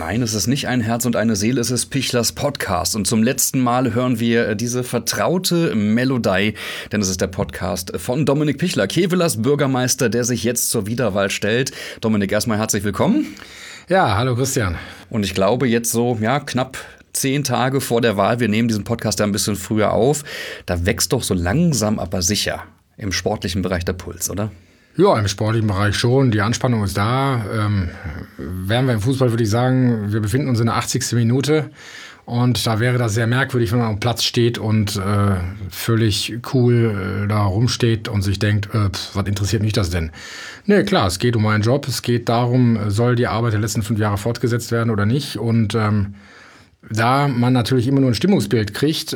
Nein, es ist nicht ein Herz und eine Seele, es ist Pichlers Podcast. Und zum letzten Mal hören wir diese vertraute Melodie, denn es ist der Podcast von Dominik Pichler, Kevelers Bürgermeister, der sich jetzt zur Wiederwahl stellt. Dominik, erstmal herzlich willkommen. Ja, hallo Christian. Und ich glaube jetzt so, knapp 10 Tage vor der Wahl, wir nehmen diesen Podcast ja ein bisschen früher auf, da wächst doch so langsam aber sicher im sportlichen Bereich der Puls, oder? Ja, im sportlichen Bereich schon. Die Anspannung ist da. Wären wir im Fußball, würde ich sagen, wir befinden uns in der 80. Minute. Und da wäre das sehr merkwürdig, wenn man am Platz steht und völlig cool da rumsteht und sich denkt, was interessiert mich das denn? Nee, klar, es geht um meinen Job. Es geht darum, soll die Arbeit der letzten 5 Jahre fortgesetzt werden oder nicht? Und da man natürlich immer nur ein Stimmungsbild kriegt,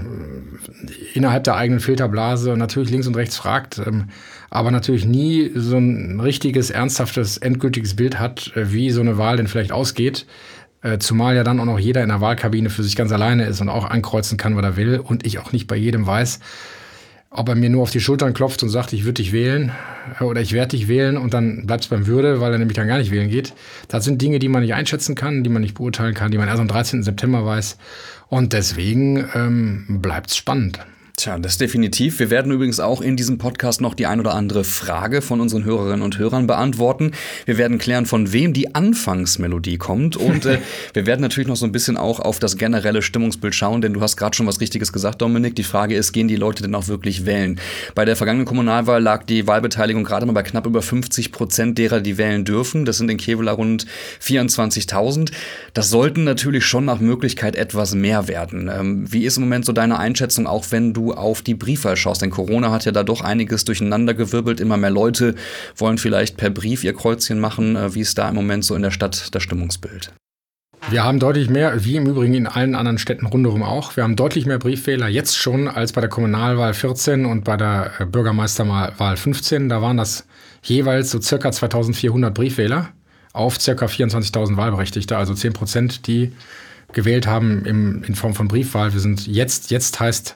innerhalb der eigenen Filterblase natürlich links und rechts fragt, aber natürlich nie so ein richtiges, ernsthaftes, endgültiges Bild hat, wie so eine Wahl denn vielleicht ausgeht. Zumal ja dann auch noch jeder in der Wahlkabine für sich ganz alleine ist und auch ankreuzen kann, was er will. Und ich auch nicht bei jedem weiß, ob er mir nur auf die Schultern klopft und sagt, ich würde dich wählen oder ich werde dich wählen und dann bleibt es beim Würde, weil er nämlich dann gar nicht wählen geht. Das sind Dinge, die man nicht einschätzen kann, die man nicht beurteilen kann, die man erst am 13. September weiß. Und deswegen bleibt es spannend. Tja, das definitiv. Wir werden übrigens auch in diesem Podcast noch die ein oder andere Frage von unseren Hörerinnen und Hörern beantworten. Wir werden klären, von wem die Anfangsmelodie kommt und wir werden natürlich noch so ein bisschen auch auf das generelle Stimmungsbild schauen, denn du hast gerade schon was Richtiges gesagt, Dominik. Die Frage ist, gehen die Leute denn auch wirklich wählen? Bei der vergangenen Kommunalwahl lag die Wahlbeteiligung gerade mal bei knapp über 50% derer, die wählen dürfen. Das sind in Kevela rund 24.000. Das sollten natürlich schon nach Möglichkeit etwas mehr werden. Wie ist im Moment so deine Einschätzung, auch wenn du auf die Briefwahl schaust? Denn Corona hat ja da doch einiges durcheinandergewirbelt. Immer mehr Leute wollen vielleicht per Brief ihr Kreuzchen machen. Wie ist da im Moment so in der Stadt das Stimmungsbild? Wir haben deutlich mehr, wie im Übrigen in allen anderen Städten rundherum auch, wir haben deutlich mehr Briefwähler jetzt schon als bei der Kommunalwahl 14 und bei der Bürgermeisterwahl 15. Da waren das jeweils so circa 2.400 Briefwähler auf circa 24.000 Wahlberechtigte, also 10%, die gewählt haben in Form von Briefwahl. Wir sind jetzt heißt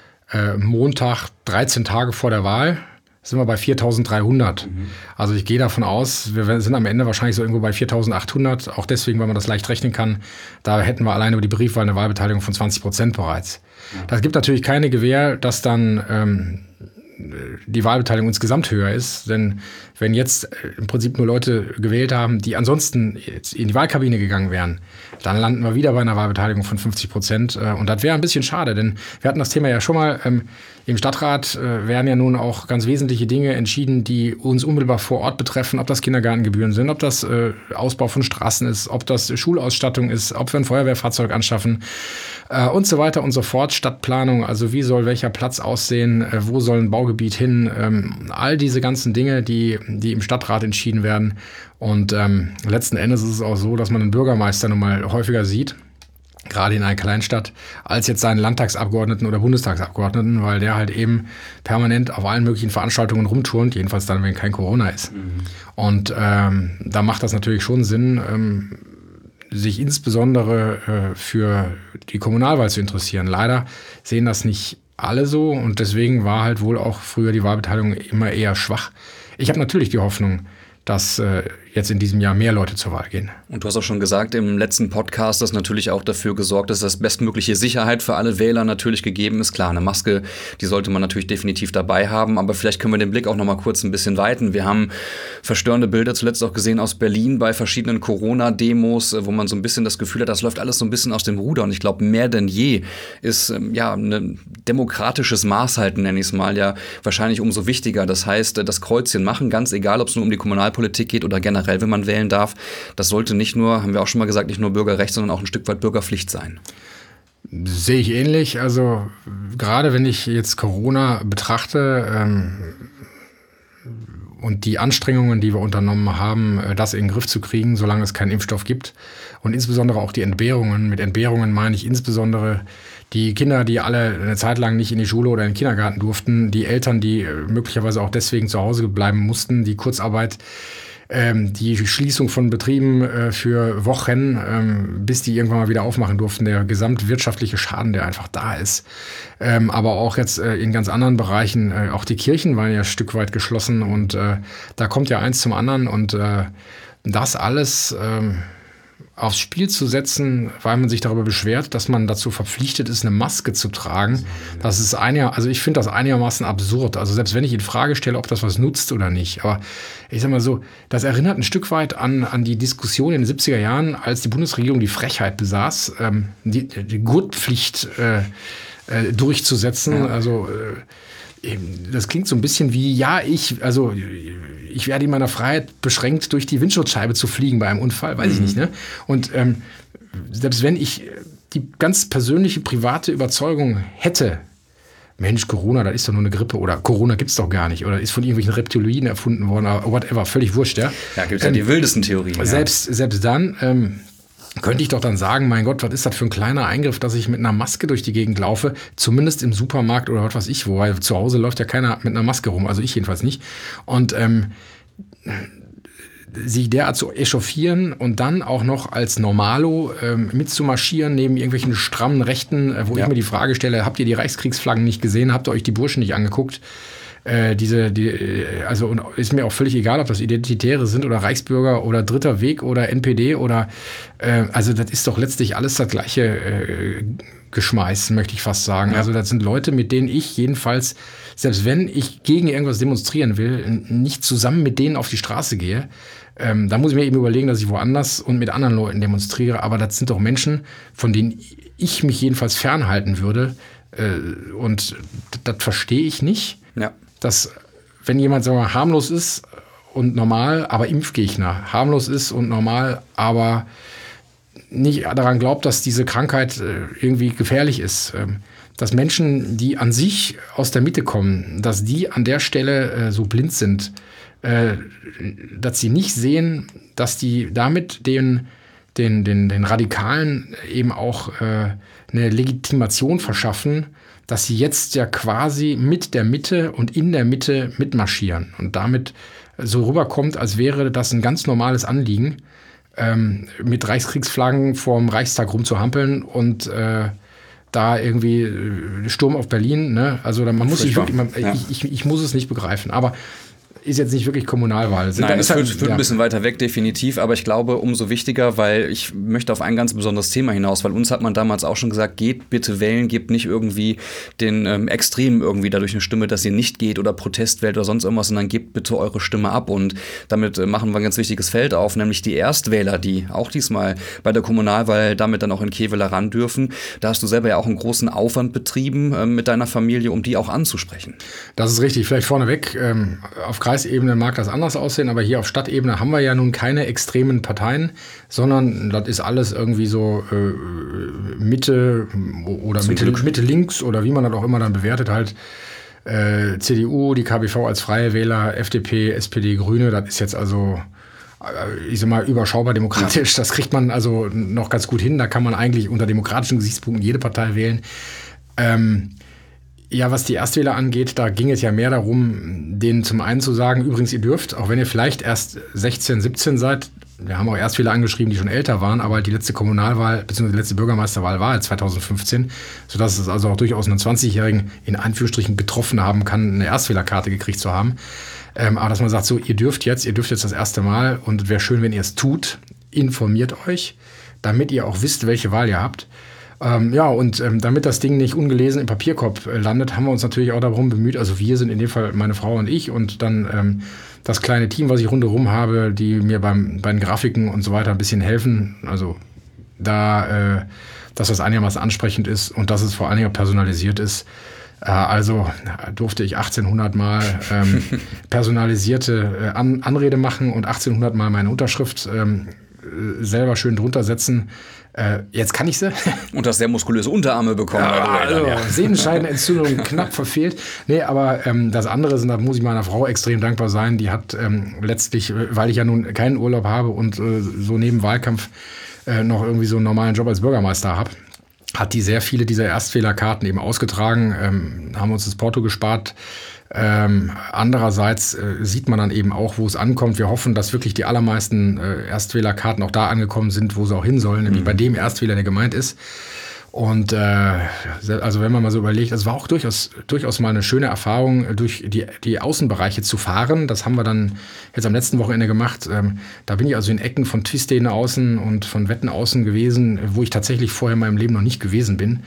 Montag, 13 Tage vor der Wahl, sind wir bei 4.300. Also ich gehe davon aus, wir sind am Ende wahrscheinlich so irgendwo bei 4.800. Auch deswegen, weil man das leicht rechnen kann. Da hätten wir alleine über die Briefwahl eine Wahlbeteiligung von 20% bereits. Das gibt natürlich keine Gewähr, dass dann die Wahlbeteiligung insgesamt höher ist. Denn wenn jetzt im Prinzip nur Leute gewählt haben, die ansonsten jetzt in die Wahlkabine gegangen wären, dann landen wir wieder bei einer Wahlbeteiligung von 50%. Und das wäre ein bisschen schade, denn wir hatten das Thema ja schon mal. Im Stadtrat werden ja nun auch ganz wesentliche Dinge entschieden, die uns unmittelbar vor Ort betreffen, ob das Kindergartengebühren sind, ob das Ausbau von Straßen ist, ob das Schulausstattung ist, ob wir ein Feuerwehrfahrzeug anschaffen und so weiter und so fort. Stadtplanung, also wie soll welcher Platz aussehen, wo soll ein Baugebiet hin, all diese ganzen Dinge, die im Stadtrat entschieden werden. Und letzten Endes ist es auch so, dass man einen Bürgermeister nun mal häufiger sieht, gerade in einer Kleinstadt, als jetzt seinen Landtagsabgeordneten oder Bundestagsabgeordneten, weil der halt eben permanent auf allen möglichen Veranstaltungen rumturnt, jedenfalls dann, wenn kein Corona ist. Und da macht das natürlich schon Sinn, sich insbesondere für die Kommunalwahl zu interessieren. Leider sehen das nicht alle so und deswegen war halt wohl auch früher die Wahlbeteiligung immer eher schwach. Ich habe natürlich die Hoffnung, dass jetzt in diesem Jahr mehr Leute zur Wahl gehen. Und du hast auch schon gesagt im letzten Podcast, dass natürlich auch dafür gesorgt ist, dass bestmögliche Sicherheit für alle Wähler natürlich gegeben ist. Klar, eine Maske, die sollte man natürlich definitiv dabei haben, aber vielleicht können wir den Blick auch noch mal kurz ein bisschen weiten. Wir haben verstörende Bilder zuletzt auch gesehen aus Berlin bei verschiedenen Corona-Demos, wo man so ein bisschen das Gefühl hat, das läuft alles so ein bisschen aus dem Ruder. Und ich glaube, mehr denn je ist ein demokratisches Maßhalten, nenne ich es mal, ja wahrscheinlich umso wichtiger. Das heißt, das Kreuzchen machen, ganz egal, ob es nur um die Kommunalpolitik geht oder generell, wenn man wählen darf, das sollte nicht nur, haben wir auch schon mal gesagt, nicht nur Bürgerrecht, sondern auch ein Stück weit Bürgerpflicht sein. Sehe ich ähnlich. Also gerade wenn ich jetzt Corona betrachte und die Anstrengungen, die wir unternommen haben, das in den Griff zu kriegen, solange es keinen Impfstoff gibt und insbesondere auch die Entbehrungen. Mit Entbehrungen meine ich insbesondere die Kinder, die alle eine Zeit lang nicht in die Schule oder in den Kindergarten durften, die Eltern, die möglicherweise auch deswegen zu Hause bleiben mussten, die Kurzarbeit, die Schließung von Betrieben für Wochen, bis die irgendwann mal wieder aufmachen durften, der gesamtwirtschaftliche Schaden, der einfach da ist. Aber auch jetzt in ganz anderen Bereichen, auch die Kirchen waren ja ein Stück weit geschlossen und da kommt ja eins zum anderen und das alles aufs Spiel zu setzen, weil man sich darüber beschwert, dass man dazu verpflichtet ist, eine Maske zu tragen, das ist also ich finde das einigermaßen absurd. Also selbst wenn ich in Frage stelle, ob das was nutzt oder nicht. Aber ich sag mal so, das erinnert ein Stück weit an die Diskussion in den 70er Jahren, als die Bundesregierung die Frechheit besaß, die Gurtpflicht durchzusetzen. Ja. Also das klingt so ein bisschen wie, ich werde in meiner Freiheit beschränkt, durch die Windschutzscheibe zu fliegen bei einem Unfall, weiß ich nicht. Ne? Und selbst wenn ich die ganz persönliche, private Überzeugung hätte, Mensch, Corona, das ist doch nur eine Grippe oder Corona gibt's doch gar nicht oder ist von irgendwelchen Reptiloiden erfunden worden oder whatever, völlig wurscht. Ja, gibt's ja die wildesten Theorien. Selbst dann könnte ich doch dann sagen, mein Gott, was ist das für ein kleiner Eingriff, dass ich mit einer Maske durch die Gegend laufe, zumindest im Supermarkt oder was weiß ich wo, weil zu Hause läuft ja keiner mit einer Maske rum, also ich jedenfalls nicht. Und sich derart zu echauffieren und dann auch noch als Normalo mitzumarschieren neben irgendwelchen strammen Rechten, wo ich mir die Frage stelle, habt ihr die Reichskriegsflaggen nicht gesehen, habt ihr euch die Burschen nicht angeguckt? Also und ist mir auch völlig egal, ob das Identitäre sind oder Reichsbürger oder Dritter Weg oder NPD oder also das ist doch letztlich alles das gleiche Geschmeiß, möchte ich fast sagen. Ja. Also das sind Leute, mit denen ich jedenfalls, selbst wenn ich gegen irgendwas demonstrieren will, nicht zusammen mit denen auf die Straße gehe. Da muss ich mir eben überlegen, dass ich woanders und mit anderen Leuten demonstriere. Aber das sind doch Menschen, von denen ich mich jedenfalls fernhalten würde. Und das verstehe ich nicht. Ja. Dass, wenn jemand, sagen wir mal, harmlos ist und normal, aber Impfgegner, harmlos ist und normal, aber nicht daran glaubt, dass diese Krankheit irgendwie gefährlich ist, dass Menschen, die an sich aus der Mitte kommen, dass die an der Stelle so blind sind, dass sie nicht sehen, dass die damit den Radikalen eben auch eine Legitimation verschaffen, dass sie jetzt ja quasi mit der Mitte und in der Mitte mitmarschieren und damit so rüberkommt, als wäre das ein ganz normales Anliegen, mit Reichskriegsflaggen vorm Reichstag rumzuhampeln und da irgendwie Sturm auf Berlin. Ne? Also man muss sich wirklich, ich muss es nicht begreifen, aber ist jetzt nicht wirklich Kommunalwahl. Nein, es führt ein bisschen weiter weg, definitiv. Aber ich glaube, umso wichtiger, weil ich möchte auf ein ganz besonderes Thema hinaus, weil uns hat man damals auch schon gesagt, geht bitte wählen, gebt nicht irgendwie den Extremen irgendwie dadurch eine Stimme, dass ihr nicht geht oder Protest wählt oder sonst irgendwas, sondern gebt bitte eure Stimme ab. Und damit machen wir ein ganz wichtiges Feld auf, nämlich die Erstwähler, die auch diesmal bei der Kommunalwahl damit dann auch in Kevela ran dürfen. Da hast du selber ja auch einen großen Aufwand betrieben mit deiner Familie, um die auch anzusprechen. Das ist richtig. Vielleicht vorneweg, auf Kreisebene mag das anders aussehen, aber hier auf Stadtebene haben wir ja nun keine extremen Parteien, sondern das ist alles irgendwie so Mitte oder Mitte links oder wie man das auch immer dann bewertet halt. CDU, die KBV als Freie Wähler, FDP, SPD, Grüne, das ist jetzt also, ich sag mal, überschaubar demokratisch. Das kriegt man also noch ganz gut hin. Da kann man eigentlich unter demokratischen Gesichtspunkten jede Partei wählen. Ja, was die Erstwähler angeht, da ging es ja mehr darum, denen zum einen zu sagen, übrigens, ihr dürft, auch wenn ihr vielleicht erst 16, 17 seid, wir haben auch Erstwähler angeschrieben, die schon älter waren, aber die letzte Kommunalwahl bzw. die letzte Bürgermeisterwahl war 2015, sodass es also auch durchaus einen 20-Jährigen in Anführungsstrichen getroffen haben kann, eine Erstwählerkarte gekriegt zu haben. Aber dass man sagt, so, ihr dürft jetzt das erste Mal und es wäre schön, wenn ihr es tut, informiert euch, damit ihr auch wisst, welche Wahl ihr habt. Damit das Ding nicht ungelesen im Papierkorb landet, haben wir uns natürlich auch darum bemüht, also wir sind in dem Fall meine Frau und ich und dann das kleine Team, was ich rundherum habe, die mir bei den Grafiken und so weiter ein bisschen helfen, also da, dass das einigermaßen ansprechend ist und dass es vor allen Dingen personalisiert ist. Also durfte ich 1800 Mal personalisierte Anrede machen und 1800 Mal meine Unterschrift selber schön drunter setzen. Jetzt kann ich sie. Und hast sehr muskulöse Unterarme bekommen. Sehnenscheidenentzündung knapp verfehlt. Nee, aber das andere da muss ich meiner Frau extrem dankbar sein. Die hat letztlich, weil ich ja nun keinen Urlaub habe und so neben Wahlkampf noch irgendwie so einen normalen Job als Bürgermeister habe, hat die sehr viele dieser Erstwählerkarten eben ausgetragen, haben uns das Porto gespart. Andererseits sieht man dann eben auch, wo es ankommt. Wir hoffen, dass wirklich die allermeisten Erstwählerkarten auch da angekommen sind, wo sie auch hin sollen, nämlich bei dem Erstwähler, der gemeint ist. Und also wenn man mal so überlegt, es war auch durchaus mal eine schöne Erfahrung, durch die Außenbereiche zu fahren. Das haben wir dann jetzt am letzten Wochenende gemacht. Da bin ich also in Ecken von Twistedene außen und von Wetten außen gewesen, wo ich tatsächlich vorher in meinem Leben noch nicht gewesen bin.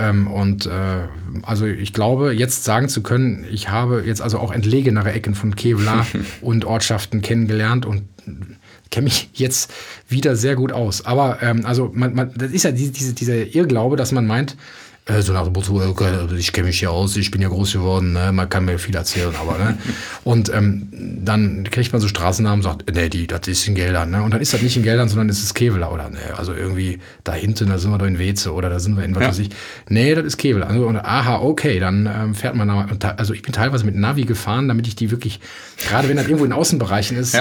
Also ich glaube, jetzt sagen zu können, ich habe jetzt also auch entlegenere Ecken von Kevelaer und Ortschaften kennengelernt und kenne mich jetzt wieder sehr gut aus. Aber also das ist ja dieser Irrglaube, dass man meint, so nach dem Motto, ich kenne mich hier aus, ich bin ja groß geworden, ne? Man kann mir viel erzählen, aber ne? Und dann kriegt man so Straßennamen und sagt, nee, das ist in Geldern, ne? Und dann ist das nicht in Geldern, sondern ist es Kevelaer oder ne? Also irgendwie da hinten, da sind wir doch in Weze oder da sind wir in was weiß ich. Nee, das ist Kevelaer. Also, und aha, okay, dann fährt man da. Also ich bin teilweise mit Navi gefahren, damit ich die wirklich, gerade wenn das irgendwo in Außenbereichen ist,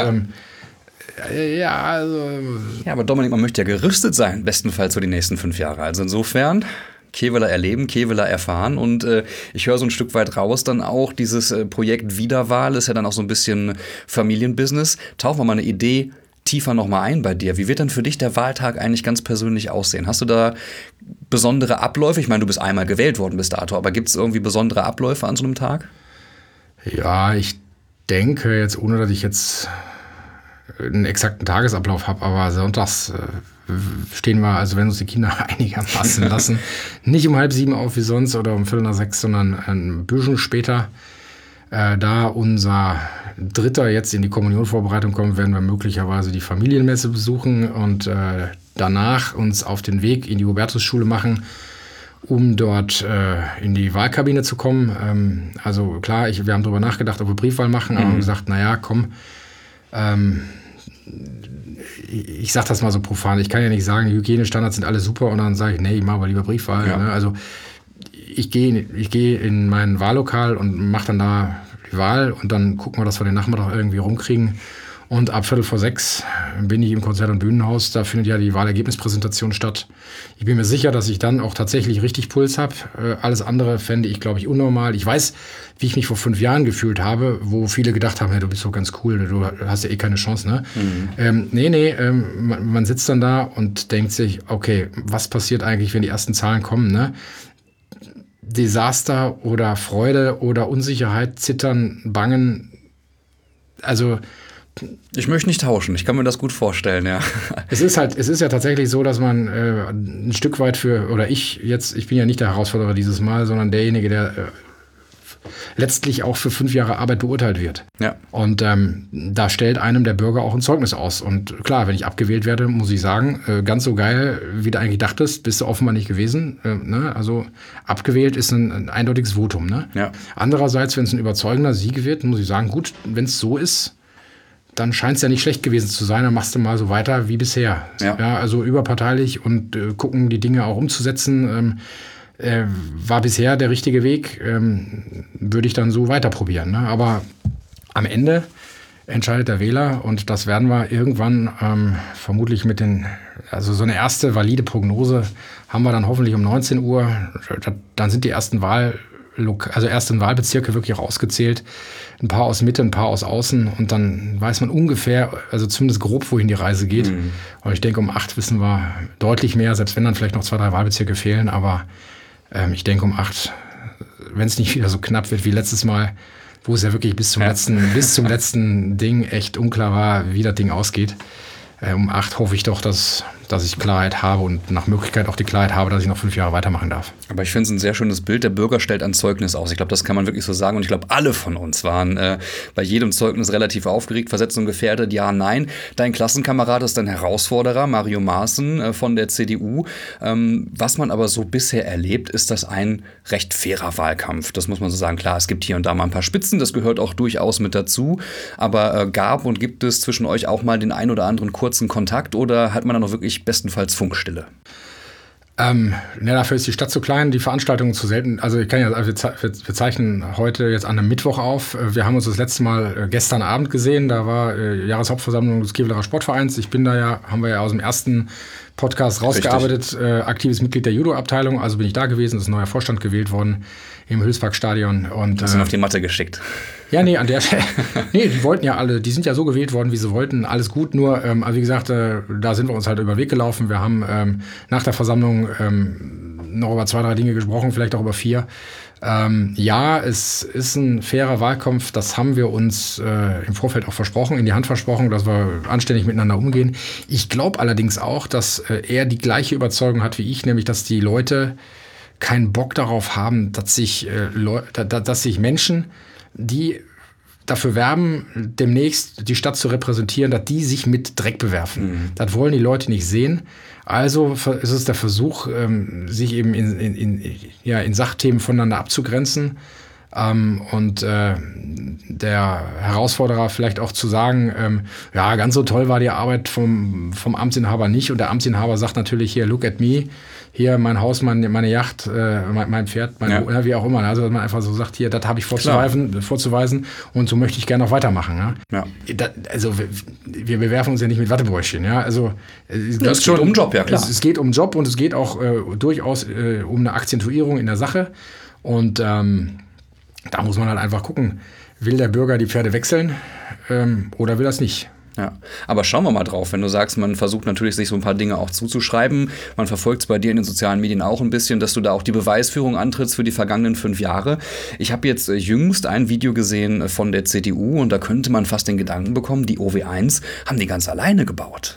Ja, aber Dominik, man möchte ja gerüstet sein, bestenfalls für die nächsten 5 Jahre. Also insofern, Kevelaer erleben, Kevelaer erfahren und ich höre so ein Stück weit raus dann auch, dieses Projekt Wiederwahl ist ja dann auch so ein bisschen Familienbusiness. Tauchen wir mal eine Idee tiefer nochmal ein bei dir. Wie wird denn für dich der Wahltag eigentlich ganz persönlich aussehen? Hast du da besondere Abläufe? Ich meine, du bist einmal gewählt worden bis dato, aber gibt es irgendwie besondere Abläufe an so einem Tag? Ja, ich denke jetzt, ohne dass ich jetzt einen exakten Tagesablauf habe, aber sonntags stehen wir, also wenn uns die Kinder einigermaßen lassen, nicht um 6:30 auf wie sonst oder um 5:45, sondern ein bisschen später. Da unser Dritter jetzt in die Kommunionvorbereitung kommt, werden wir möglicherweise die Familienmesse besuchen und danach uns auf den Weg in die Hubertusschule machen, um dort in die Wahlkabine zu kommen. Also klar, wir haben darüber nachgedacht, ob wir Briefwahl machen, aber haben gesagt, naja, komm, ich sag das mal so profan, ich kann ja nicht sagen, die Hygienestandards sind alle super und dann sage ich, nee, ich mache aber lieber Briefwahl. Ja. Ne? Also ich gehe in mein Wahllokal und mache dann da die Wahl und dann gucken wir, dass wir den Nachmittag irgendwie rumkriegen. Und ab 5:45 bin ich im Konzert- und Bühnenhaus. Da findet ja die Wahlergebnispräsentation statt. Ich bin mir sicher, dass ich dann auch tatsächlich richtig Puls habe. Alles andere fände ich, glaube ich, unnormal. Ich weiß, wie ich mich vor 5 Jahren gefühlt habe, wo viele gedacht haben, hey, du bist so ganz cool, du hast ja eh keine Chance. Ne? Man sitzt dann da und denkt sich, okay, was passiert eigentlich, wenn die ersten Zahlen kommen? Ne? Desaster oder Freude oder Unsicherheit, Zittern, Bangen. Also ich möchte nicht tauschen, ich kann mir das gut vorstellen, ja. Es ist ja tatsächlich so, dass man ein Stück weit ich bin ja nicht der Herausforderer dieses Mal, sondern derjenige, der letztlich auch für 5 Jahre Arbeit beurteilt wird. Ja. Und da stellt einem der Bürger auch ein Zeugnis aus. Und klar, wenn ich abgewählt werde, muss ich sagen, ganz so geil, wie du eigentlich dachtest, bist du offenbar nicht gewesen. Ne? Also abgewählt ist ein eindeutiges Votum. Ne? Ja. Andererseits, wenn es ein überzeugender Sieg wird, muss ich sagen, gut, wenn es so ist, dann scheint es ja nicht schlecht gewesen zu sein, dann machst du mal so weiter wie bisher. Ja. Ja, also überparteilich und gucken, die Dinge auch umzusetzen, war bisher der richtige Weg, würde ich dann so weiter probieren. Ne? Aber am Ende entscheidet der Wähler und das werden wir irgendwann vermutlich also so eine erste valide Prognose haben wir dann hoffentlich um 19 Uhr. Dann sind die ersten Wahlbezirke wirklich auch ausgezählt. Ein paar aus Mitte, ein paar aus Außen und dann weiß man ungefähr, also zumindest grob, wohin die Reise geht. Und ich denke, um 8 wissen wir deutlich mehr, selbst wenn dann vielleicht noch 2, 3 Wahlbezirke fehlen, aber ich denke um 8, wenn es nicht wieder so knapp wird wie letztes Mal, wo es ja wirklich bis zum letzten Ding echt unklar war, wie das Ding ausgeht. Um 8 hoffe ich doch, dass ich Klarheit habe und nach Möglichkeit auch die Klarheit habe, dass ich noch 5 Jahre weitermachen darf. Aber ich finde es ein sehr schönes Bild. Der Bürger stellt ein Zeugnis aus. Ich glaube, das kann man wirklich so sagen. Und ich glaube, alle von uns waren bei jedem Zeugnis relativ aufgeregt. Versetzung gefährdet, ja, nein. Dein Klassenkamerad ist ein Herausforderer, Mario Maaßen von der CDU. Was man aber so bisher erlebt, ist das ein recht fairer Wahlkampf. Das muss man so sagen. Klar, es gibt hier und da mal ein paar Spitzen. Das gehört auch durchaus mit dazu. Aber gab und gibt es zwischen euch auch mal den ein oder anderen kurzen Kontakt oder hat man da noch wirklich bestenfalls Funkstille? Dafür ist die Stadt zu klein, die Veranstaltungen zu selten. Also wir zeichnen heute jetzt an einem Mittwoch auf. Wir haben uns das letzte Mal gestern Abend gesehen. Da war Jahreshauptversammlung des Kevelaer Sportvereins. Ich bin haben wir ja aus dem ersten Podcast rausgearbeitet. Aktives Mitglied der Judo-Abteilung. Also bin ich da gewesen, ist ein neuer Vorstand gewählt worden im Hülsparkstadion. Und hast du auf die Matte geschickt? Ja, nee, an der Stelle. Nee, die wollten ja alle, die sind ja so gewählt worden, wie sie wollten. Alles gut, nur, wie gesagt, da sind wir uns halt über den Weg gelaufen. Wir haben nach der Versammlung noch über 2, 3 Dinge gesprochen, vielleicht auch über 4. Ja, es ist ein fairer Wahlkampf, das haben wir uns im Vorfeld auch versprochen, in die Hand versprochen, dass wir anständig miteinander umgehen. Ich glaube allerdings auch, dass er die gleiche Überzeugung hat wie ich, nämlich dass die Leute keinen Bock darauf haben, dass sich Menschen, die dafür werben, demnächst die Stadt zu repräsentieren, dass die sich mit Dreck bewerfen. Das wollen die Leute nicht sehen. Also ist es der Versuch, sich eben in Sachthemen voneinander abzugrenzen. Und der Herausforderer vielleicht auch zu sagen, ja, ganz so toll war die Arbeit vom Amtsinhaber nicht. Und der Amtsinhaber sagt natürlich hier, look at me, hier mein Haus, meine Yacht, mein Pferd, wie auch immer. Also dass man einfach so sagt, hier, das habe ich vorzuweisen und so möchte ich gerne noch weitermachen. Ja? Also wir bewerfen uns ja nicht mit Wattebäuschchen. Ja? Also, es geht um den Job, ja klar. Es geht um den Job und es geht auch durchaus um eine Akzentuierung in der Sache. Und da muss man halt einfach gucken, will der Bürger die Pferde wechseln oder will er es nicht? Ja, aber schauen wir mal drauf, wenn du sagst, man versucht natürlich, sich so ein paar Dinge auch zuzuschreiben. Man verfolgt es bei dir in den sozialen Medien auch ein bisschen, dass du da auch die Beweisführung antrittst für die vergangenen 5 Jahre. Ich habe jetzt jüngst ein Video gesehen von der CDU und da könnte man fast den Gedanken bekommen, die OW1 haben die ganz alleine gebaut.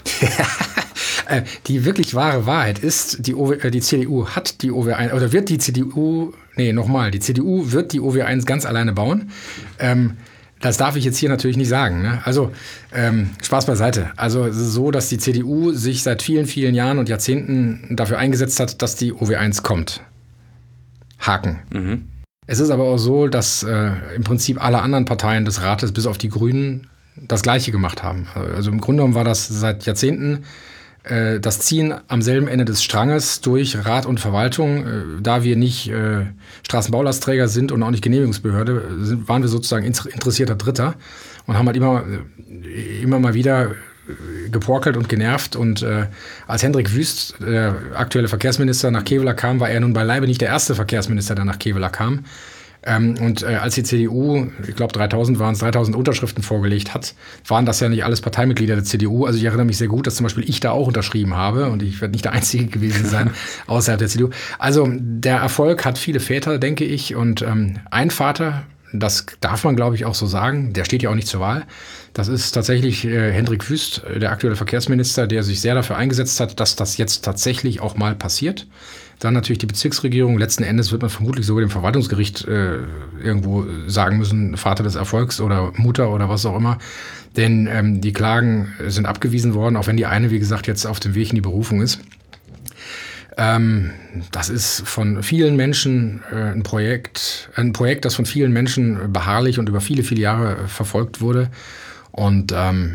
Die wirklich wahre Wahrheit ist, die CDU hat die OW1, oder wird die CDU, die CDU wird die OW1 ganz alleine bauen. Das darf ich jetzt hier natürlich nicht sagen. Ne? Also Spaß beiseite. Also es ist so, dass die CDU sich seit vielen, vielen Jahren und Jahrzehnten dafür eingesetzt hat, dass die OW1 kommt. Haken. Mhm. Es ist aber auch so, dass im Prinzip alle anderen Parteien des Rates, bis auf die Grünen, das Gleiche gemacht haben. Also im Grunde genommen war das seit Jahrzehnten das Ziehen am selben Ende des Stranges durch Rat und Verwaltung. Da wir nicht Straßenbaulastträger sind und auch nicht Genehmigungsbehörde, waren wir sozusagen interessierter Dritter und haben halt immer mal wieder geporkelt und genervt. Und als Hendrik Wüst, der aktuelle Verkehrsminister, nach Kevelaer kam, war er nun beileibe nicht der erste Verkehrsminister, der nach Kevelaer kam. Und als die CDU, ich glaube 3000 Unterschriften vorgelegt hat, waren das ja nicht alles Parteimitglieder der CDU. Also ich erinnere mich sehr gut, dass zum Beispiel ich da auch unterschrieben habe und ich werde nicht der Einzige gewesen sein außerhalb der CDU. Also der Erfolg hat viele Väter, denke ich. Und ein Vater, das darf man glaube ich auch so sagen, der steht ja auch nicht zur Wahl. Das ist tatsächlich Hendrik Wüst, der aktuelle Verkehrsminister, der sich sehr dafür eingesetzt hat, dass das jetzt tatsächlich auch mal passiert. Dann natürlich die Bezirksregierung. Letzten Endes wird man vermutlich sogar dem Verwaltungsgericht irgendwo sagen müssen, Vater des Erfolgs oder Mutter oder was auch immer. Denn die Klagen sind abgewiesen worden, auch wenn die eine, wie gesagt, jetzt auf dem Weg in die Berufung ist. Das ist von vielen Menschen ein Projekt, das von vielen Menschen beharrlich und über viele, viele Jahre verfolgt wurde. Und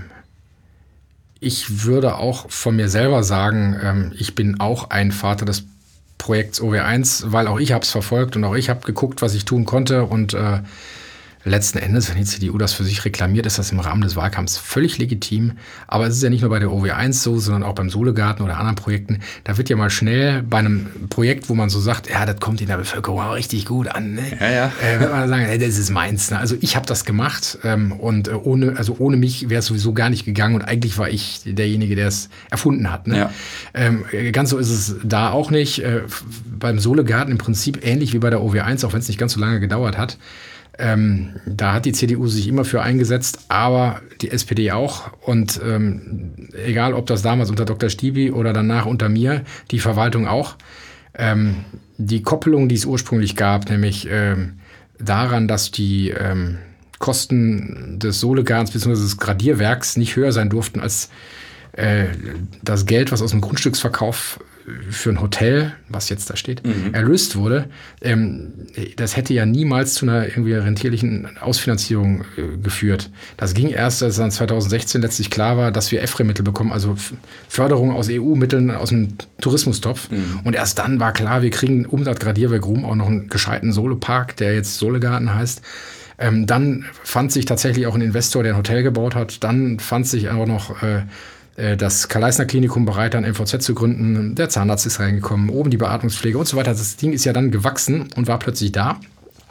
ich würde auch von mir selber sagen, ich bin auch ein Vater des Projekts OW1, weil auch ich habe es verfolgt und auch ich habe geguckt, was ich tun konnte. Und letzten Endes, wenn die CDU das für sich reklamiert, ist das im Rahmen des Wahlkampfs völlig legitim. Aber es ist ja nicht nur bei der OW1 so, sondern auch beim Sohlegarten oder anderen Projekten. Da wird ja mal schnell bei einem Projekt, wo man so sagt, ja, das kommt in der Bevölkerung auch richtig gut an. Ne? Ja. Wird man sagen, das ist meins. Ne? Also ich habe das gemacht und ohne mich wäre es sowieso gar nicht gegangen. Und eigentlich war ich derjenige, der es erfunden hat. Ne? Ja. Ganz so ist es da auch nicht. Beim Sohlegarten im Prinzip ähnlich wie bei der OW1, auch wenn es nicht ganz so lange gedauert hat. Da hat die CDU sich immer für eingesetzt, aber die SPD auch. Und egal, ob das damals unter Dr. Stiebi oder danach unter mir, die Verwaltung auch. Die Koppelung, die es ursprünglich gab, nämlich daran, dass die Kosten des Sohlegartens bzw. des Gradierwerks nicht höher sein durften als das Geld, was aus dem Grundstücksverkauf für ein Hotel, was jetzt da steht, erlöst wurde, das hätte ja niemals zu einer irgendwie rentierlichen Ausfinanzierung geführt. Das ging erst, als dann 2016 letztlich klar war, dass wir EFRE-Mittel bekommen, also Förderung aus EU-Mitteln aus dem Tourismustopf. Und erst dann war klar, wir kriegen um das Gradierwerk rum auch noch einen gescheiten Solepark, der jetzt Sohlegarten heißt. Dann fand sich tatsächlich auch ein Investor, der ein Hotel gebaut hat. Dann fand sich auch noch das Karl-Leisner-Klinikum bereit, ein MVZ zu gründen. Der Zahnarzt ist reingekommen, oben die Beatmungspflege und so weiter. Das Ding ist ja dann gewachsen und war plötzlich da.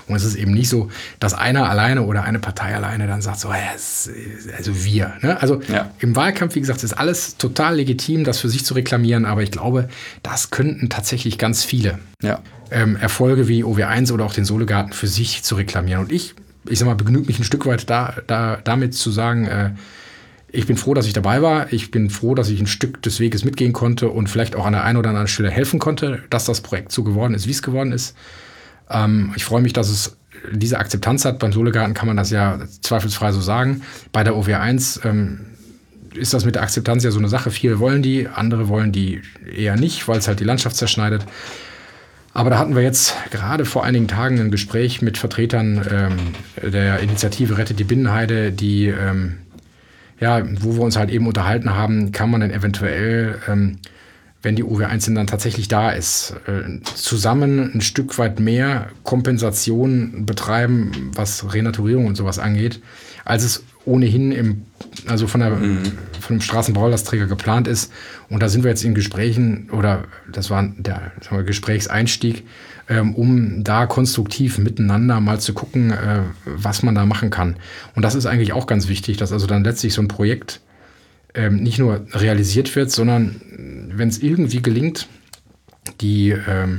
Und es ist eben nicht so, dass einer alleine oder eine Partei alleine dann sagt, so, also wir. Ne? Also im Wahlkampf, wie gesagt, ist alles total legitim, das für sich zu reklamieren, aber ich glaube, das könnten tatsächlich ganz viele Erfolge wie OW1 oder auch den Solegarten für sich zu reklamieren. Und ich sag mal, begnügt mich ein Stück weit damit zu sagen, ich bin froh, dass ich dabei war. Ich bin froh, dass ich ein Stück des Weges mitgehen konnte und vielleicht auch an der einen oder anderen Stelle helfen konnte, dass das Projekt so geworden ist, wie es geworden ist. Ich freue mich, dass es diese Akzeptanz hat. Beim Solegarten kann man das ja zweifelsfrei so sagen. Bei der OW1 ist das mit der Akzeptanz ja so eine Sache. Viele wollen die, andere wollen die eher nicht, weil es halt die Landschaft zerschneidet. Aber da hatten wir jetzt gerade vor einigen Tagen ein Gespräch mit Vertretern der Initiative Rettet die Binnenheide, die wo wir uns halt eben unterhalten haben, kann man denn eventuell, wenn die OW1 dann tatsächlich da ist, zusammen ein Stück weit mehr Kompensation betreiben, was Renaturierung und sowas angeht, als es ohnehin von dem Straßenbaulasträger geplant ist. Und da sind wir jetzt in Gesprächen, oder das war der Gesprächseinstieg, um da konstruktiv miteinander mal zu gucken, was man da machen kann. Und das ist eigentlich auch ganz wichtig, dass also dann letztlich so ein Projekt nicht nur realisiert wird, sondern wenn es irgendwie gelingt, die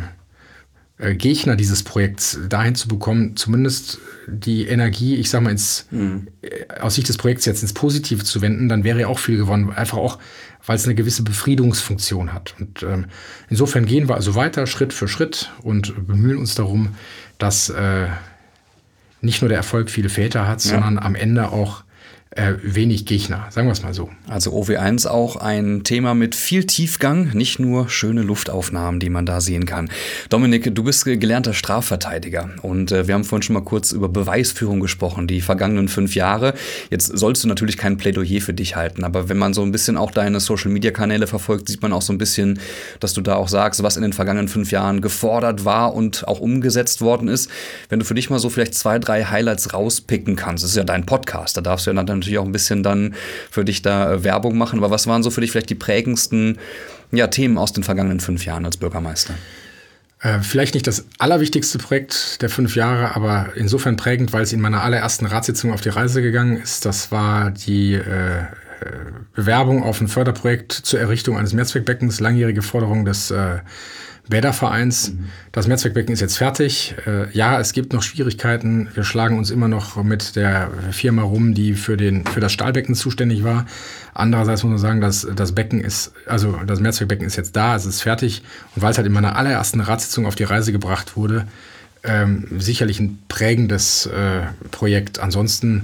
Gegner dieses Projekts dahin zu bekommen, zumindest die Energie, ich sag mal, aus Sicht des Projekts jetzt ins Positive zu wenden, dann wäre ja auch viel gewonnen. Einfach auch, weil es eine gewisse Befriedungsfunktion hat. Und insofern gehen wir also weiter, Schritt für Schritt und bemühen uns darum, dass nicht nur der Erfolg viele Väter hat, sondern am Ende auch wenig Gegner, sagen wir es mal so. Also OW1 auch ein Thema mit viel Tiefgang, nicht nur schöne Luftaufnahmen, die man da sehen kann. Dominik, du bist gelernter Strafverteidiger und wir haben vorhin schon mal kurz über Beweisführung gesprochen, die vergangenen 5 Jahre. Jetzt sollst du natürlich kein Plädoyer für dich halten, aber wenn man so ein bisschen auch deine Social-Media-Kanäle verfolgt, sieht man auch so ein bisschen, dass du da auch sagst, was in den vergangenen 5 Jahren gefordert war und auch umgesetzt worden ist. Wenn du für dich mal so vielleicht 2, 3 Highlights rauspicken kannst, das ist ja dein Podcast, da darfst du ja dann natürlich auch ein bisschen dann für dich da Werbung machen. Aber was waren so für dich vielleicht die prägendsten Themen aus den vergangenen 5 Jahren als Bürgermeister? Vielleicht nicht das allerwichtigste Projekt der 5 Jahre, aber insofern prägend, weil es in meiner allerersten Ratssitzung auf die Reise gegangen ist. Das war die Bewerbung auf ein Förderprojekt zur Errichtung eines Mehrzweckbeckens, langjährige Forderung des Bädervereins. Das Mehrzweckbecken ist jetzt fertig. Es gibt noch Schwierigkeiten. Wir schlagen uns immer noch mit der Firma rum, die für das Stahlbecken zuständig war. Andererseits muss man sagen, dass das Mehrzweckbecken ist jetzt da, es ist fertig. Und weil es halt in meiner allerersten Ratssitzung auf die Reise gebracht wurde, sicherlich ein prägendes Projekt. Ansonsten,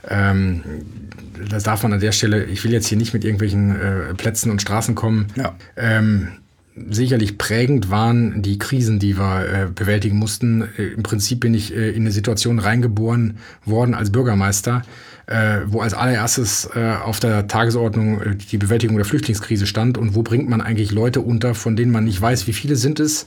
das darf man an der Stelle, ich will jetzt hier nicht mit irgendwelchen Plätzen und Straßen kommen. Ja. Sicherlich prägend waren die Krisen, die wir bewältigen mussten. Im Prinzip bin ich in eine Situation reingeboren worden als Bürgermeister, wo als allererstes auf der Tagesordnung die Bewältigung der Flüchtlingskrise stand. Und wo bringt man eigentlich Leute unter, von denen man nicht weiß, wie viele sind es?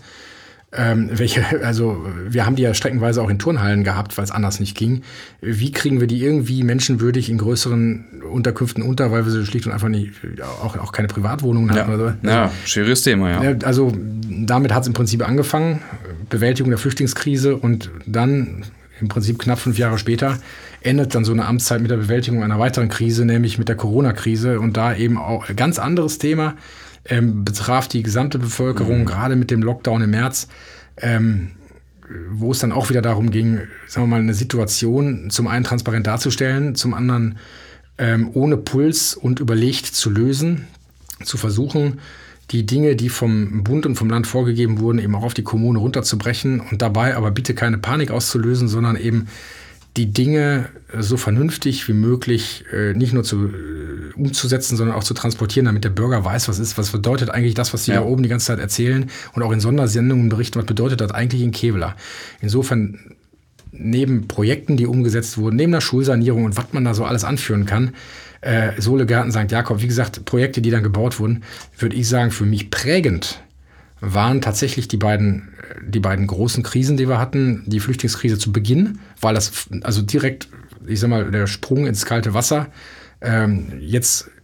Wir haben die ja streckenweise auch in Turnhallen gehabt, weil es anders nicht ging. Wie kriegen wir die irgendwie menschenwürdig in größeren Unterkünften unter, weil wir sie schlicht und einfach nicht, auch keine Privatwohnungen hatten oder so. Ja, schwieriges Thema, ja. Also damit hat es im Prinzip angefangen, Bewältigung der Flüchtlingskrise, und dann im Prinzip knapp 5 Jahre später endet dann so eine Amtszeit mit der Bewältigung einer weiteren Krise, nämlich mit der Corona-Krise, und da eben auch ein ganz anderes Thema. Betraf die gesamte Bevölkerung, gerade mit dem Lockdown im März, wo es dann auch wieder darum ging, sagen wir mal, eine Situation zum einen transparent darzustellen, zum anderen ohne Puls und überlegt zu lösen, zu versuchen, die Dinge, die vom Bund und vom Land vorgegeben wurden, eben auch auf die Kommune runterzubrechen und dabei aber bitte keine Panik auszulösen, sondern eben die Dinge so vernünftig wie möglich nicht nur umzusetzen, sondern auch zu transportieren, damit der Bürger weiß, was bedeutet eigentlich das, was sie da oben die ganze Zeit erzählen und auch in Sondersendungen berichten, was bedeutet das eigentlich in Kevela. Insofern, neben Projekten, die umgesetzt wurden, neben der Schulsanierung und was man da so alles anführen kann, Solegarten, St. Jakob, wie gesagt, Projekte, die dann gebaut wurden, würde ich sagen, für mich prägend waren tatsächlich die beiden großen Krisen, die wir hatten. Die Flüchtlingskrise zu Beginn, weil das also direkt, ich sag mal, der Sprung ins kalte Wasser. Jetzt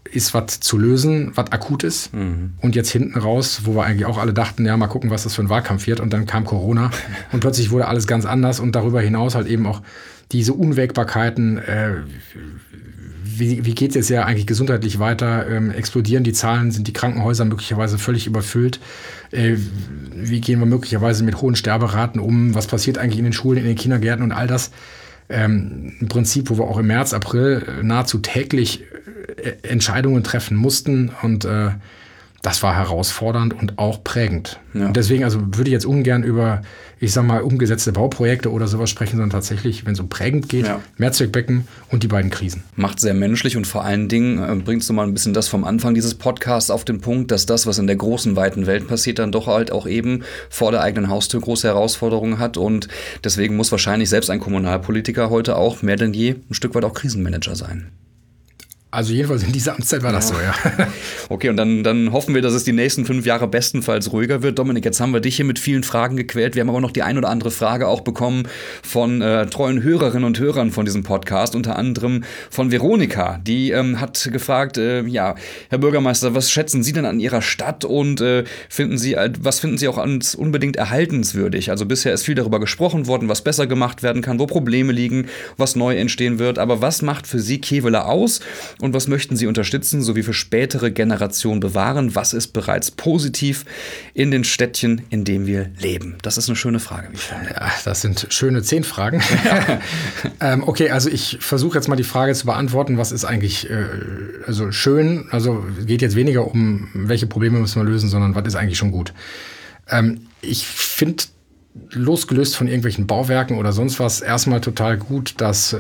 ist was zu lösen, was akut ist. Und jetzt hinten raus, wo wir eigentlich auch alle dachten, ja, mal gucken, was das für ein Wahlkampf wird. Und dann kam Corona und plötzlich wurde alles ganz anders. Und darüber hinaus halt eben auch diese Unwägbarkeiten. Wie geht es jetzt ja eigentlich gesundheitlich weiter? Explodieren die Zahlen? Sind die Krankenhäuser möglicherweise völlig überfüllt? Wie gehen wir möglicherweise mit hohen Sterberaten um? Was passiert eigentlich in den Schulen, in den Kindergärten und all das? Im Prinzip, wo wir auch im März, April nahezu täglich Entscheidungen treffen mussten. Und das war herausfordernd und auch prägend. Ja. Und deswegen also würde ich jetzt ungern über, ich sag mal, umgesetzte Bauprojekte oder sowas sprechen, sondern tatsächlich, wenn es um prägend geht, Mehrzweckbecken und die beiden Krisen. Macht sehr menschlich und vor allen Dingen bringst du mal ein bisschen das vom Anfang dieses Podcasts auf den Punkt, dass das, was in der großen, weiten Welt passiert, dann doch halt auch eben vor der eigenen Haustür große Herausforderungen hat. Und deswegen muss wahrscheinlich selbst ein Kommunalpolitiker heute auch mehr denn je ein Stück weit auch Krisenmanager sein. Also jedenfalls in dieser Amtszeit war das so, ja. Okay, und dann hoffen wir, dass es die nächsten 5 Jahre bestenfalls ruhiger wird. Dominik, jetzt haben wir dich hier mit vielen Fragen gequält. Wir haben aber noch die ein oder andere Frage auch bekommen von treuen Hörerinnen und Hörern von diesem Podcast, unter anderem von Veronika. Die hat gefragt, Herr Bürgermeister, was schätzen Sie denn an Ihrer Stadt und was finden Sie auch als unbedingt erhaltenswürdig? Also bisher ist viel darüber gesprochen worden, was besser gemacht werden kann, wo Probleme liegen, was neu entstehen wird. Aber was macht für Sie Kevela aus? Und was möchten Sie unterstützen, sowie für spätere Generationen bewahren? Was ist bereits positiv in den Städtchen, in denen wir leben? Das ist eine schöne Frage, wie ich finde. Ja, das sind schöne 10 Fragen. Okay, also ich versuche jetzt mal die Frage zu beantworten, was ist eigentlich also schön? Also geht jetzt weniger um, welche Probleme müssen wir lösen, sondern was ist eigentlich schon gut? Ich finde, losgelöst von irgendwelchen Bauwerken oder sonst was, erstmal total gut, dass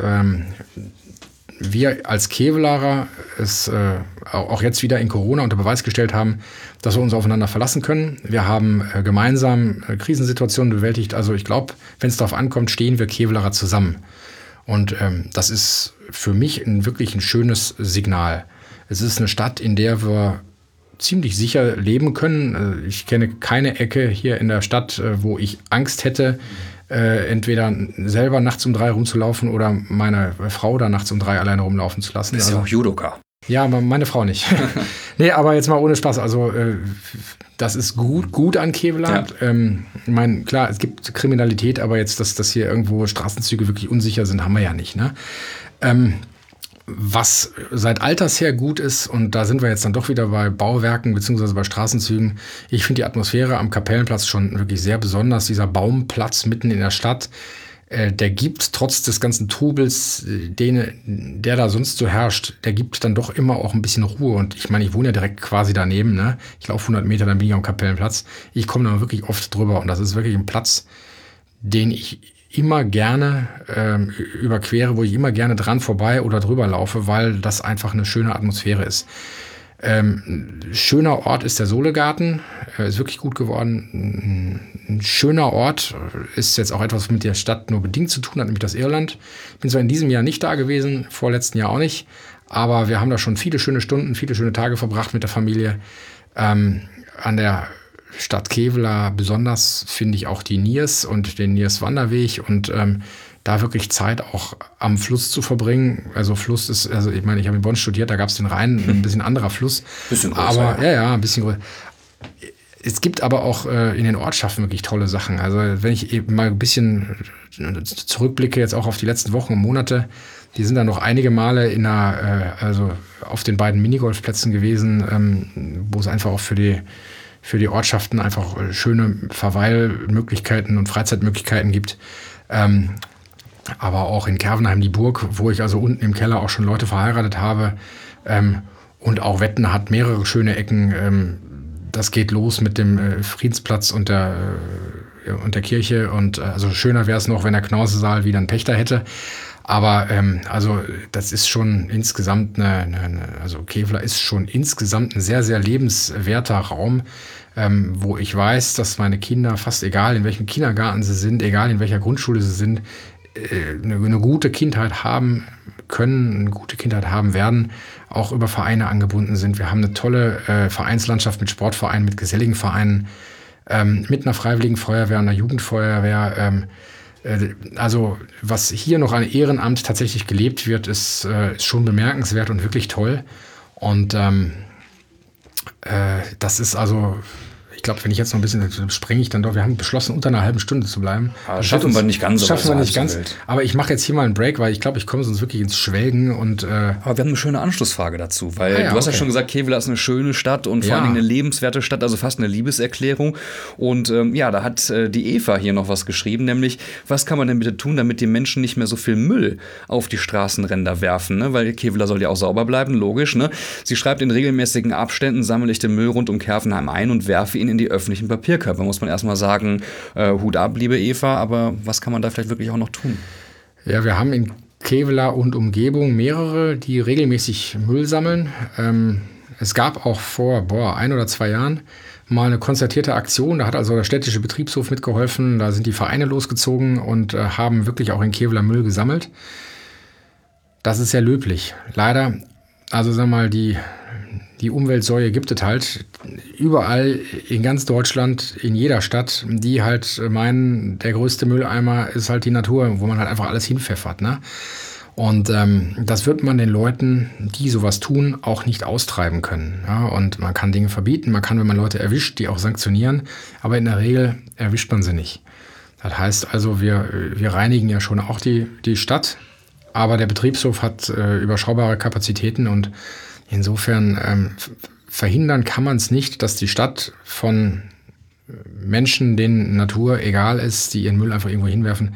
wir als Kevelarer es auch jetzt wieder in Corona unter Beweis gestellt haben, dass wir uns aufeinander verlassen können. Wir haben gemeinsam Krisensituationen bewältigt. Also ich glaube, wenn es darauf ankommt, stehen wir Kevelarer zusammen. Und das ist für mich wirklich ein schönes Signal. Es ist eine Stadt, in der wir ziemlich sicher leben können. Ich kenne keine Ecke hier in der Stadt, wo ich Angst hätte, entweder selber nachts um 3 rumzulaufen oder meine Frau da nachts um 3 alleine rumlaufen zu lassen. Das ist ja auch Judoka. Ja, meine Frau nicht. Nee, aber jetzt mal ohne Spaß. Also das ist gut an Kevela. Ja. Ich meine, klar, es gibt Kriminalität, aber jetzt, dass hier irgendwo Straßenzüge wirklich unsicher sind, haben wir ja nicht. Ne? Was seit alters her gut ist, und da sind wir jetzt dann doch wieder bei Bauwerken bzw. bei Straßenzügen, ich finde die Atmosphäre am Kapellenplatz schon wirklich sehr besonders. Dieser Baumplatz mitten in der Stadt, der gibt trotz des ganzen Trubels, der da sonst so herrscht, der gibt dann doch immer auch ein bisschen Ruhe. Und ich meine, ich wohne ja direkt quasi daneben. Ne? Ich laufe 100 Meter, dann bin ich am Kapellenplatz. Ich komme da wirklich oft drüber und das ist wirklich ein Platz, den ich immer gerne überquere, wo ich immer gerne dran vorbei oder drüber laufe, weil das einfach eine schöne Atmosphäre ist. Schöner Ort ist der Sohlegarten, ist wirklich gut geworden. Ein schöner Ort ist jetzt auch etwas, was mit der Stadt nur bedingt zu tun hat, nämlich das Irland. Ich bin zwar in diesem Jahr nicht da gewesen, vorletzten Jahr auch nicht, aber wir haben da schon viele schöne Stunden, viele schöne Tage verbracht mit der Familie. An der Stadt Kevela besonders finde ich auch die Niers und den Niers-Wanderweg und da wirklich Zeit auch am Fluss zu verbringen. Also Fluss ist, also ich meine, ich habe in Bonn studiert, da gab es den Rhein, ein bisschen anderer Fluss. Bisschen größer. Aber ja, ein bisschen größer. Es gibt aber auch in den Ortschaften wirklich tolle Sachen. Also wenn ich eben mal ein bisschen zurückblicke, jetzt auch auf die letzten Wochen und Monate, die sind dann noch einige Male also auf den beiden Minigolfplätzen gewesen, wo es einfach auch für die Ortschaften einfach schöne Verweilmöglichkeiten und Freizeitmöglichkeiten gibt. Aber auch in Kervenheim die Burg, wo ich also unten im Keller auch schon Leute verheiratet habe. Und auch Wetten hat mehrere schöne Ecken. Das geht los mit dem Friedensplatz und der Kirche. Und also schöner wäre es noch, wenn der Knorsesaal wieder einen Pächter hätte. Aber also das ist schon insgesamt also Kevela ist schon insgesamt ein sehr, sehr lebenswerter Raum, wo ich weiß, dass meine Kinder, fast egal in welchem Kindergarten sie sind, egal in welcher Grundschule sie sind, eine gute Kindheit haben können, eine gute Kindheit haben werden, auch über Vereine angebunden sind. Wir haben eine tolle Vereinslandschaft mit Sportvereinen, mit geselligen Vereinen, mit einer Freiwilligen Feuerwehr, einer Jugendfeuerwehr. Also was hier noch an Ehrenamt tatsächlich gelebt wird, ist schon bemerkenswert und wirklich toll. Und das ist also, ich glaube, wenn ich jetzt noch ein bisschen springe ich dann doch. Wir haben beschlossen, unter einer halben Stunde zu bleiben. Das schaffen wir nicht ganz. Aber ich mache jetzt hier mal einen Break, weil ich glaube, ich komme sonst wirklich ins Schwelgen. Aber wir haben eine schöne Anschlussfrage dazu, weil du hast ja schon gesagt, Kevela ist eine schöne Stadt und vor allem eine lebenswerte Stadt, also fast eine Liebeserklärung. Und da hat die Eva hier noch was geschrieben, nämlich, was kann man denn bitte tun, damit die Menschen nicht mehr so viel Müll auf die Straßenränder werfen, ne? Weil Kevela soll ja auch sauber bleiben, logisch. Ne? Sie schreibt, in regelmäßigen Abständen sammle ich den Müll rund um Kerfenheim ein und werfe ihn in die öffentlichen Papierkörbe. Muss man erstmal sagen, Hut ab, liebe Eva, aber was kann man da vielleicht wirklich auch noch tun? Ja, wir haben in Kevela und Umgebung mehrere, die regelmäßig Müll sammeln. Es gab auch vor 1 oder 2 Jahren mal eine konzertierte Aktion, da hat also der städtische Betriebshof mitgeholfen, da sind die Vereine losgezogen und haben wirklich auch in Kevela Müll gesammelt. Das ist sehr löblich. Leider, also sagen wir mal, die Umweltsäue gibt es halt überall in ganz Deutschland, in jeder Stadt, die halt meinen, der größte Mülleimer ist halt die Natur, wo man halt einfach alles hinpfeffert, ne? Und das wird man den Leuten, die sowas tun, auch nicht austreiben können. Ja? Und man kann Dinge verbieten, man kann, wenn man Leute erwischt, die auch sanktionieren, aber in der Regel erwischt man sie nicht. Das heißt also, wir reinigen ja schon auch die Stadt, aber der Betriebshof hat überschaubare Kapazitäten und insofern verhindern kann man es nicht, dass die Stadt von Menschen, denen Natur egal ist, die ihren Müll einfach irgendwo hinwerfen,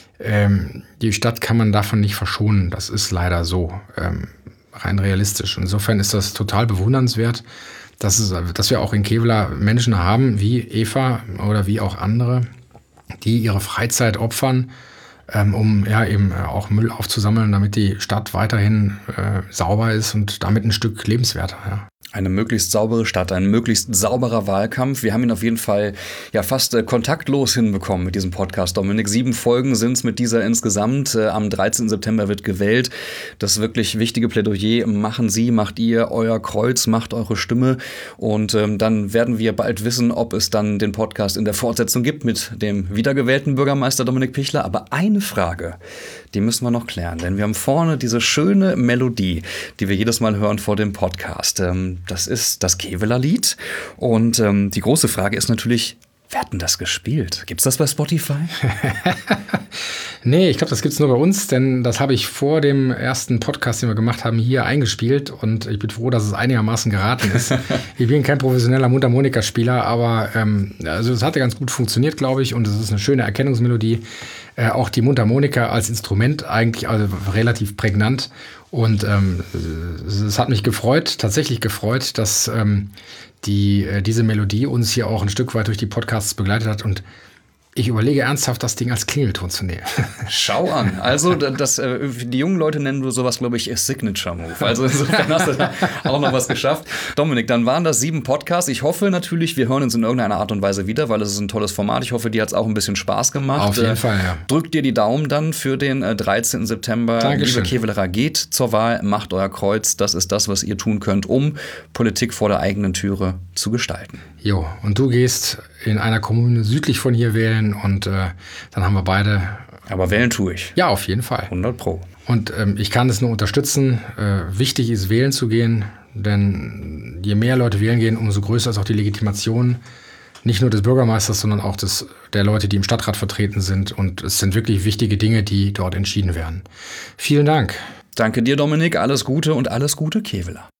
die Stadt kann man davon nicht verschonen. Das ist leider so, rein realistisch. Insofern ist das total bewundernswert, dass wir auch in Kevela Menschen haben, wie Eva oder wie auch andere, die ihre Freizeit opfern, um eben auch Müll aufzusammeln, damit die Stadt weiterhin sauber ist und damit ein Stück lebenswerter. Ja. Eine möglichst saubere Stadt, ein möglichst sauberer Wahlkampf. Wir haben ihn auf jeden Fall fast kontaktlos hinbekommen mit diesem Podcast, Dominik. 7 Folgen sind es mit dieser insgesamt. Am 13. September wird gewählt. Das wirklich wichtige Plädoyer machen Sie, macht ihr euer Kreuz, macht eure Stimme. Und dann werden wir bald wissen, ob es dann den Podcast in der Fortsetzung gibt mit dem wiedergewählten Bürgermeister Dominik Pichler. Aber eine Frage, die müssen wir noch klären. Denn wir haben vorne diese schöne Melodie, die wir jedes Mal hören vor dem Podcast. Das ist das Kevela-Lied. Und die große Frage ist natürlich, wer hat denn das gespielt? Gibt's das bei Spotify? Nee, ich glaube, das gibt's nur bei uns, denn das habe ich vor dem ersten Podcast, den wir gemacht haben, hier eingespielt. Und ich bin froh, dass es einigermaßen geraten ist. Ich bin kein professioneller Mundharmonikaspieler, aber also es hatte ganz gut funktioniert, glaube ich. Und es ist eine schöne Erkennungsmelodie. Auch die Mundharmonika als Instrument eigentlich also relativ prägnant. Und es hat mich tatsächlich gefreut, dass diese Melodie uns hier auch ein Stück weit durch die Podcasts begleitet hat. Und ich überlege ernsthaft, das Ding als Klingelton zu nehmen. Schau an. Also die jungen Leute nennen sowas, glaube ich, Signature Move. Also insofern hast du da auch noch was geschafft. Dominik, dann waren das 7 Podcasts. Ich hoffe natürlich, wir hören uns in irgendeiner Art und Weise wieder, weil es ist ein tolles Format. Ich hoffe, dir hat es auch ein bisschen Spaß gemacht. Auf jeden Fall, ja. Drückt dir die Daumen dann für den 13. September. Dankeschön. Liebe Kevelaer, geht zur Wahl, macht euer Kreuz. Das ist das, was ihr tun könnt, um Politik vor der eigenen Türe zu gestalten. Jo, und du gehst in einer Kommune südlich von hier wählen und dann haben wir beide. Aber wählen tue ich. Ja, auf jeden Fall. 100%. Und ich kann es nur unterstützen. Wichtig ist, wählen zu gehen, denn je mehr Leute wählen gehen, umso größer ist auch die Legitimation, nicht nur des Bürgermeisters, sondern auch der Leute, die im Stadtrat vertreten sind. Und es sind wirklich wichtige Dinge, die dort entschieden werden. Vielen Dank. Danke dir, Dominik. Alles Gute und alles Gute, Kevela.